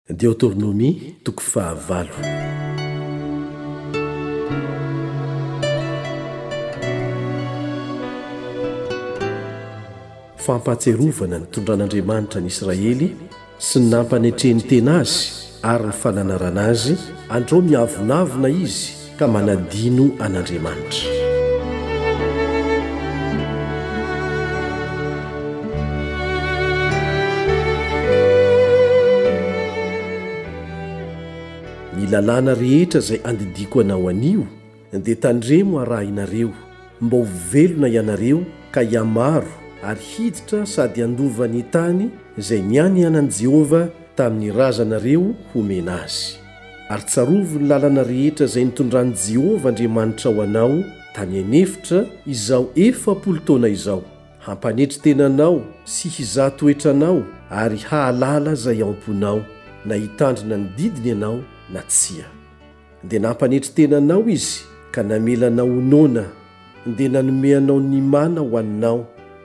Deutéronomie toko fahavalo. Fampatsiarovana ny tondran'Andriamanitra ny Israely sy ny nampanetrehan'ny tena azy ary ny fananarana azy, andreo miavonavona izy ka manadino an'Andriamanitra. Ny lalàna rehetra izay andidiko anao anio dia tandremo arahinareo, mba ho velona ianareo ka hiamaro ary hiditra sady andova ny tany izay niany anan'i Jehova tamin'ny razanareo homena azy. Ary tsarovo ny lalana rehetra izay nitondran'i Jehova Andriamanitra ho anao tany anefitra izao 40 taona izao, hampanetry tenanao sy hizaha toetranao ary hahalala izay amponao, na hitandrina ny didiny ianao na tsia. Dia nampanetry tenanao izy ka namelanao onona, dia nanomeanao ny mana ho aninao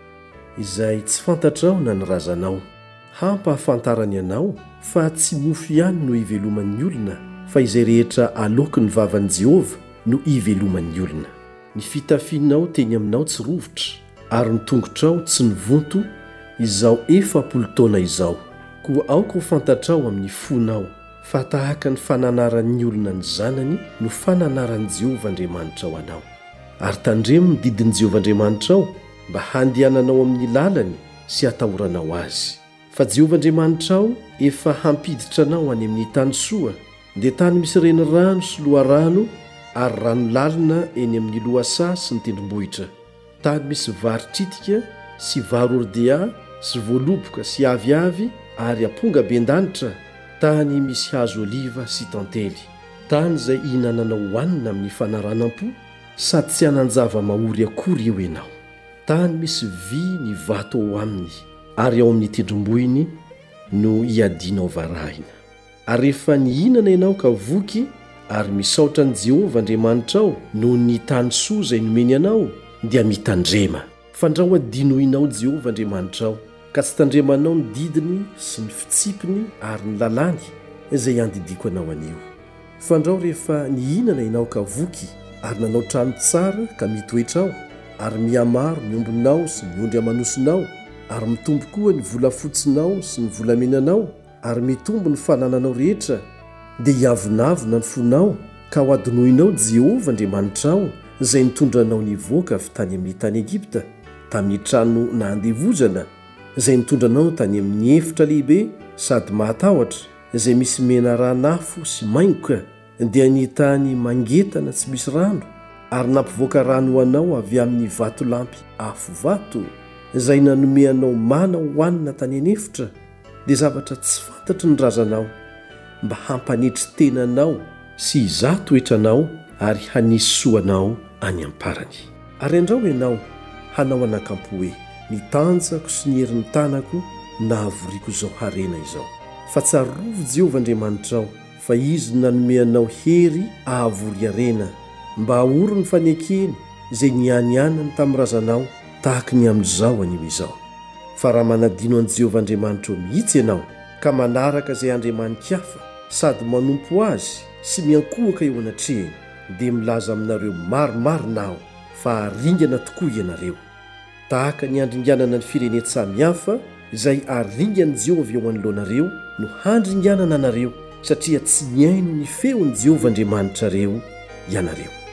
izay tsy fantatrao na ny razanao, hampahafantarany ianao fa tsy mofo ihany no iveloman'ny olona, fa izay rehetra aloky ny vavan'i Jehova no iveloman'ny olona. Ny fitafianao teny aminao tsy rovotra, ary ny tongotrao tsy nivonto izao 40 taona izao. Koa aoka ho fantatrao amin'ny fonao fa tahaka ny fananaran'ny olona ny zanany no fananaran'i Jehova Andriamanitra ho anao. Ary tandremo ny didin'i Jehova Andriamanitra ao mba handehananao amin'ny lalany sy hatahoranao azy. Fa Jehova Andriamanitra ao efa hampiditra anao any amin'ny tany soa, dia tany misy renirano sy loharano ary rano lalina eny amin'ny lohasaha sy ny tendrombohitra, tany misy vary tritika sy vary ordia sy voaloboka sy aviavy ary amponga ben-danitra, tany misy hazo oliva sy tantely, tany izay ihinananao hohanina amin'ny fanaranam-po sady tsy hanan-java mahory akory eo ianao, tany misy vy ny vato ao aminy ary ao amin'ny tendrombohiny no hiadinao varahina. Ary rehefa nihinana ianao ka voky ary misaotra an'i Jehova Andriamanitra ao noho ny tany soa izay nomeny anao, dia mitandrema. Fandrao adinoinao Jehova Andriamanitra ao ka tsy tandremanao ny didiny sy ny fitsipiny ary ny lalàny izay andidiko anao anio. Fandrao rehefa nihinana ianao ka voky ary nanao trano tsara ka mitoetra ao, ary miamaro ny ombonao sy ny ondry amanosinao, ary mitombo koa ny volafotsinao sy ny volamenanao, ary mitombo ny fanananao rehetra, dia hiavonavona ny fonao ka ho adinoinao Jehova Andriamanitra ao izay nitondranao nivoaka avy tany amin'ny tany Egipta, tamin'ny trano nandevozana, izay nitondranao tany amin'ny efitra lehibe sady mahatahotra izay misy mena ranafo sy maingoka, dia ny tany mangetana tsy misy rano, ary nampivoaka rano ho anao avy amin'ny vatolampy afo vato izay nanomeanao mana hohanina tany anefitra, dia zavatra tsy fantatry ny razanao, mba hampanetry tenanao sy hizaha toetranao ary hanisy soanao any amparany. Ary andrao ianao hanao anakampo hoe: nitanjako sy ny herin'ny tanako nahavoriako izao harena izao. Fa tsarovo Jehova Andriamanitra ao, fa izy nanomeanao hery ahavory harena, mba ahoro ny fanekeny izay nianianany tamin'ny razanao tahaka ny amin'izao anio izao. Fa raha manadino an'i Jehova Andriamanitra mihitsy ianao ka manaraka izay andriamanin-kafa sady manompo azy sy miankohaka eo anatrehany, dia milaza aminareo marimarina aho fa haringana tokoa ianareo, tahaka ny handringanana ny firenena samihafa izay haringany Jehova eo anoloanareo no handringanana anareo, satria tsy niaino ny feon'i Jehova Andriamanitra reo ianareo.